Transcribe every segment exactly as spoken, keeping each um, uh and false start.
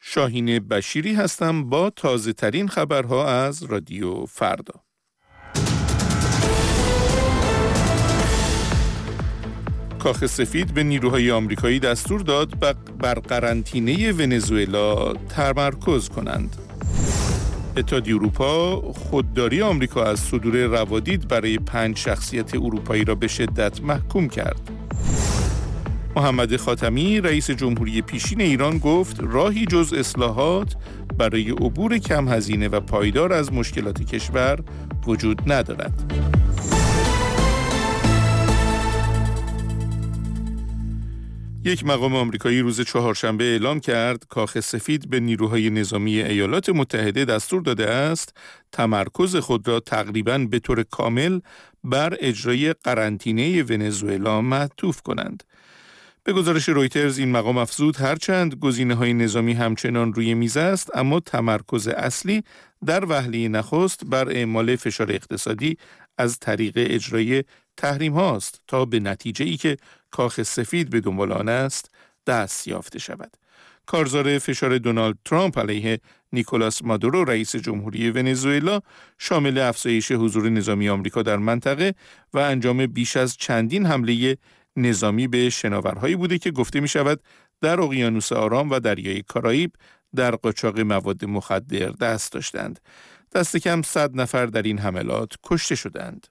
شاهین بشیری هستم با تازه ترین خبرها از رادیو فردا. کاخ سفید به نیروهای آمریکایی دستور داد بر قرنطینه ونزوئلا تمرکز کنند. اتحادیه اروپا خودداری آمریکا از صدور روادید برای پنج شخصیت اروپایی را به شدت محکوم کرد. محمد خاتمی رئیس جمهوری پیشین ایران گفت راهی جز اصلاحات برای عبور کم هزینه و پایدار از مشکلات کشور وجود ندارد. یک مقام آمریکایی روز چهارشنبه اعلام کرد کاخ سفید به نیروهای نظامی ایالات متحده دستور داده است تمرکز خود را تقریباً به طور کامل بر اجرای قرنطینه ونزوئلا معطوف کنند. به گزارش رویترز این مقام افزود هرچند گزینه‌های نظامی همچنان روی میز است، اما تمرکز اصلی در وهله نخست بر اعمال فشار اقتصادی از طریق اجرای تحریم هاست تا به نتیجه ای که کاخ سفید به دنبال آن است دست یافته شود. کارزار فشار دونالد ترامپ علیه نیکولاس مادورو رئیس جمهوری ونزوئلا شامل افزایش حضور نظامی آمریکا در منطقه و انجام بیش از چندین حمله نظامی به شناورهایی بوده که گفته می شود در اقیانوس آرام و دریای کارائیب در قاچاق مواد مخدر دست داشتند. دست کم صد نفر در این حملات کشته شدند.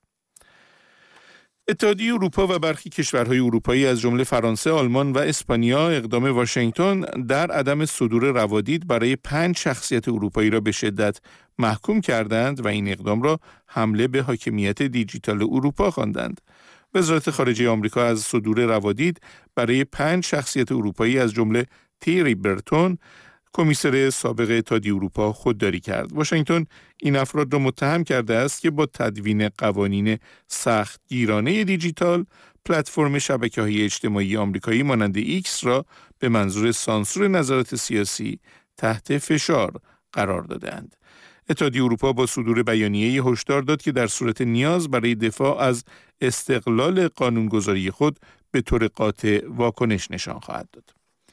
اتحادیه اروپا و برخی کشورهای اروپایی از جمله فرانسه، آلمان و اسپانیا اقدام واشنگتن در عدم صدور روادید برای پنج شخصیت اروپایی را به شدت محکوم کردند و این اقدام را حمله به حاکمیت دیجیتال اروپا خواندند. وزارت خارجه آمریکا از صدور روادید برای پنج شخصیت اروپایی از جمله تیری برتون، کمیسر سابق اتحادیه اروپا، خودداری کرد. واشنگتن این افراد را متهم کرده است که با تدوین قوانین سختگیرانه دیجیتال پلتفرم شبکه‌های اجتماعی آمریکایی مانند ایکس را به منظور سانسور نظرات سیاسی تحت فشار قرار دادند. اتحادیه اروپا با صدور بیانیه‌ای هشدار داد که در صورت نیاز برای دفاع از استقلال قانونگذاری خود به طور قاطع واکنش نشان خواهد داد.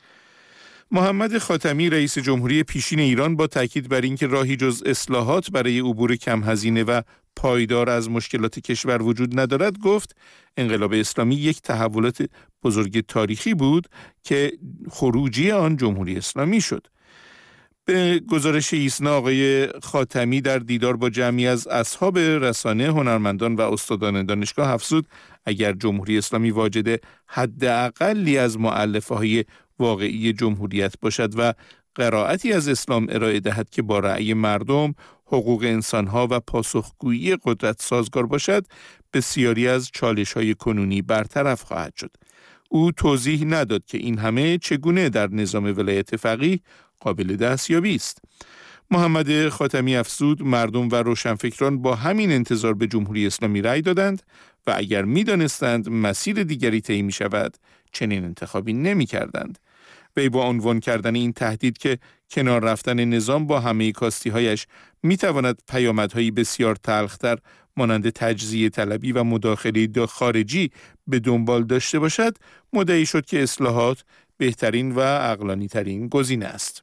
محمد خاتمی رئیس جمهوری پیشین ایران با تاکید بر اینکه راهی جز اصلاحات برای عبور کم هزینه و پایدار از مشکلات کشور وجود ندارد گفت انقلاب اسلامی یک تحولات بزرگ تاریخی بود که خروجی آن جمهوری اسلامی شد. به گزارش ایسنا آقای خاتمی در دیدار با جمعی از اصحاب رسانه، هنرمندان و استادان دانشگاه افزود اگر جمهوری اسلامی واجد حداقلی از مؤلفه‌های واقعی جمهوریت باشد و قرائتی از اسلام ارائه دهد که با رأی مردم، حقوق انسانها و پاسخگویی قدرت سازگار باشد، بسیاری از چالش‌های کنونی برطرف خواهد شد. او توضیح نداد که این همه چگونه در نظام ولایت فقیه قابل دستیابی است. محمد خاتمی افزود مردم و روشنفکران با همین انتظار به جمهوری اسلامی رأی دادند و اگر می‌دانستند مسیر دیگری طی می‌شود چنین انتخابی نمی‌کردند. وی با عنوان کردن این تهدید که کنار رفتن نظام با همه کاستی‌هایش می‌تواند پیامدهایی بسیار تلخ‌تر مانند تجزیه طلبی و مداخله خارجی به دنبال داشته باشد، مدعی شد که اصلاحات بهترین و عقلانی‌ترین گزینه است.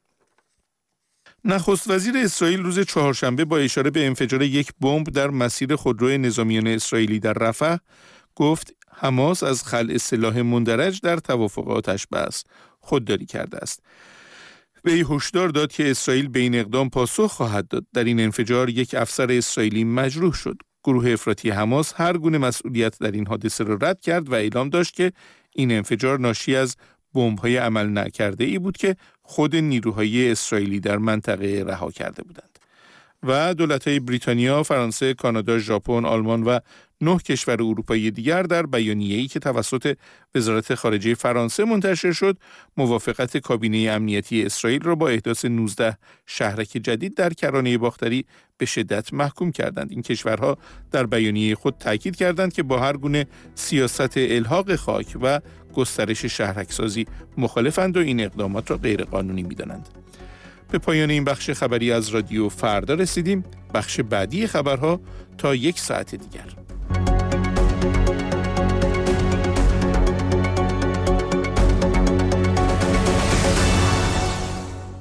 نخست وزیر اسرائیل روز چهارشنبه با اشاره به انفجار یک بمب در مسیر خودرو نظامیان اسرائیلی در رفح گفت حماس از خلع سلاح مندرج در توافق آتش بس خودداری کرده است. وی هشدار داد که اسرائیل به این اقدام پاسخ خواهد داد. در این انفجار یک افسر اسرائیلی مجروح شد. گروه افراطی حماس هر گونه مسئولیت در این حادثه را رد کرد و اعلام داشت که این انفجار ناشی از بمب‌های عمل نکرده ای بود که خود نیروهای اسرائیلی در منطقه رها کرده بودند. و دولت‌های بریتانیا، فرانسه، کانادا، ژاپن، آلمان و نه کشور اروپایی دیگر در بیانیه‌ای که توسط وزارت خارجه فرانسه منتشر شد، موافقت کابینه امنیتی اسرائیل را با احداث نوزده شهرک جدید در کرانه باختری به شدت محکوم کردند. این کشورها در بیانیه خود تاکید کردند که با هر گونه سیاست الحاق خاک و گسترش شهرکسازی مخالفند و این اقدامات را غیرقانونی می‌دانند. به پایان این بخش خبری از رادیو فردا رسیدیم. بخش بعدی خبرها تا یک ساعت دیگر.